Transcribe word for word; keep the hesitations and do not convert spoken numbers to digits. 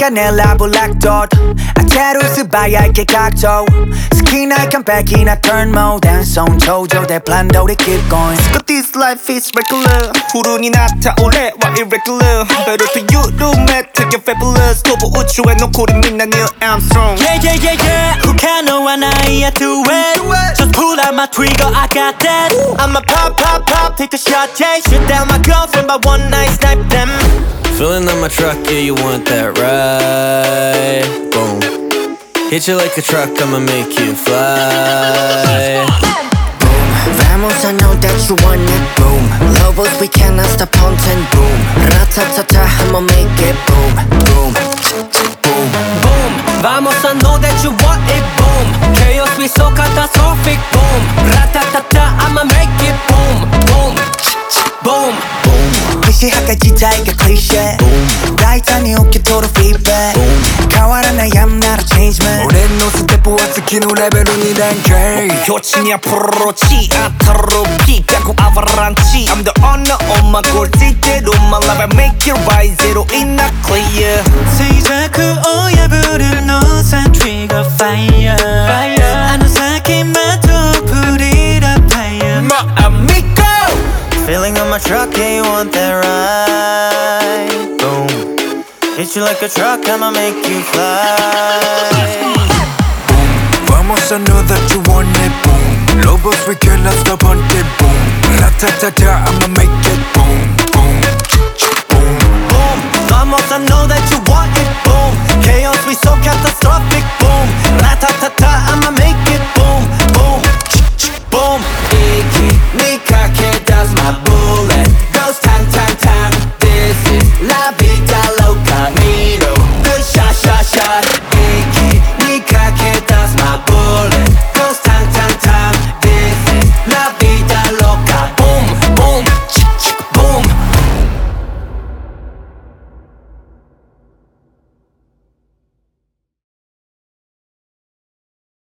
canela black dot 아테루스 바야게 각도 Skin icon back in a turn mode 앤손 조조 대 plan though they keep going But this life is regular 푸른이 나타올래 와 irregular Better to you do math to get fabulous 도보 우주에 놓고리 빛난 Neil Armstrong Yeah yeah yeah yeah Who can know when I do it Just pull out my trigger I got that I'ma pop pop pop take a shot yeah Shoot down my girlfriend by one night snipe them Feeling on my truck, yeah, you want that ride. Boom. Hit you like a truck, I'ma make you fly. Boom. Vamos, I know that you want it. Boom. Lobos, we cannot stop haunting. Boom. Ratatata, I'ma make it. Boom. Boom. Boom. Boom. Vamos, I know that you want it. Boom. Chaos, we so catastrophic. Boom. Ratatata, I'ma make it. Boom. Boom. Boom. 무시하게 지타이가 클리셰 라이트니 웃기도록 feedback 가와라 나 I'm not a change man 오랜 노스 대포와 스키노 레벨은 이란 K 교친이 앞으로 치아타로 피 빼고 아바란치 I'm the owner of my 골찌대로 My life I make it right zero in a clear 시작 그 오야 부른 노산 trigger fire 아는 사기마저 불이라 fire My amigo Feeling on my truck, yeah, you want that ride. Boom. Hit you like a truck, I'ma make you fly. Boom. Vamos, I know that you want it. Boom. Lobos, we cannot stop hunting. Boom. Ratatata, I'ma make it. Boom. Boom. Boom. Boom. Vamos, I know that you want it. Boom. Chaos, we so catastrophic. Boom. Ratatata, I'ma make